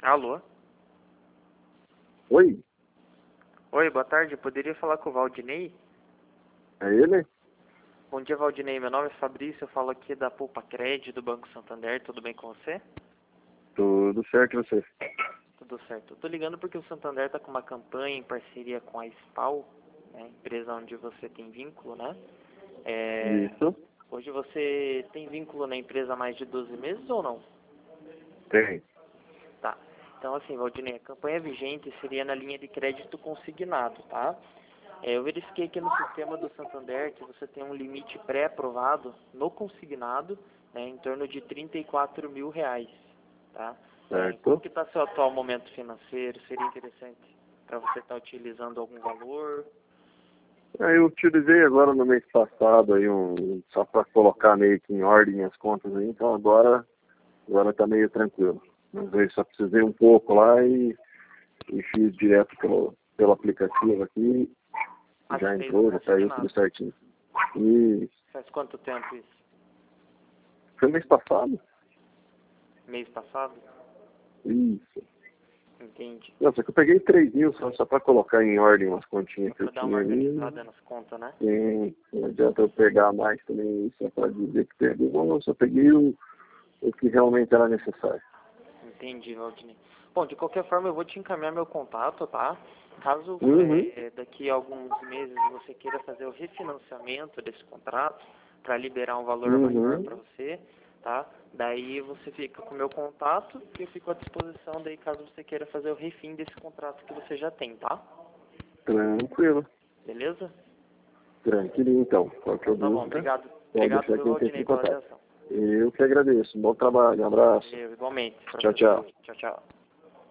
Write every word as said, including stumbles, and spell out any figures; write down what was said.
Alô? Oi, Oi, boa tarde. Poderia falar com o Valdinei? é ele? Bom dia, Valdinei. Meu nome é Fabrício. Eu falo aqui da Poupa Cred, do Banco Santander. Tudo bem com você? Tudo certo e você? Tudo certo. Eu tô ligando porque o Santander tá com uma campanha em parceria com a SPAL, né, empresa onde você tem vínculo, né? É, Isso, Hoje você tem vínculo na empresa há mais de doze meses ou não? tem. Tá. Então, assim, Valdinei, a campanha vigente seria na linha de crédito consignado, tá? É, eu verifiquei aqui no sistema do Santander que você tem um limite pré-aprovado no consignado, né, em torno de trinta e quatro mil reais, tá? É, como Certo. que está seu atual momento financeiro? Seria interessante para você estar utilizando algum valor? Aí eu utilizei agora no mês passado aí um, só para colocar meio que em ordem as contas aí, então agora, agora tá meio tranquilo. Mas eu só precisei um pouco lá e, e fiz direto pelo, pelo aplicativo aqui, Ah, você já fez o entrou, já saiu tudo consignado. certinho. E Faz quanto tempo isso? foi mês passado? Mês passado? Isso. Entendi. Não, só que eu peguei três mil só, só para colocar em ordem umas continhas que eu Para dar uma tinha ali. organizada nas contas, né? Sim, não adianta eu pegar mais também, só para dizer que peguei. Não, eu só peguei o, o que realmente era necessário. Entendi, Valdinei. Bom, de qualquer forma, eu vou te encaminhar meu contato, tá? Caso Uhum, é, daqui a alguns meses você queira fazer o refinanciamento desse contrato para liberar um valor maior para uhum, você, tá? Daí você fica com o meu contato e eu fico à disposição daí caso você queira fazer o refim desse contrato que você já tem, tá? tranquilo. Beleza? Tranquilo então. Qualquer Então tá bom, dúvida, obrigado. pode Obrigado, deixar viu, que a gente entre Valdinei, em pela contato. atenção. Eu que agradeço. Bom trabalho, um abraço. Valeu, igualmente para Tchau, você. tchau. Tchau, tchau.